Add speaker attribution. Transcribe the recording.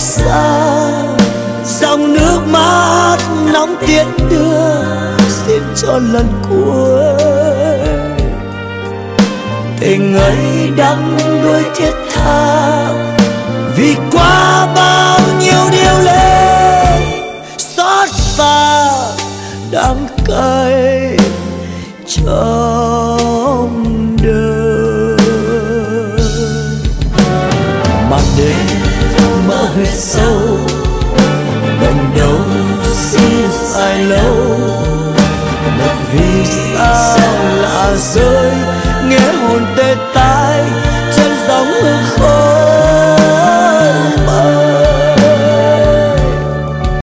Speaker 1: xa. Dòng nước mắt nóng tiễn đưa xin cho lần cuối. Tình ấy đắm đuối thiết tha vì qua bao nhiêu điều lệ xót xa đắng cay trong đời. Màn đêm mơ huyết sâu lần đầu xin dài lâu. Một vì sao lạ rơi nghe hồn tê tái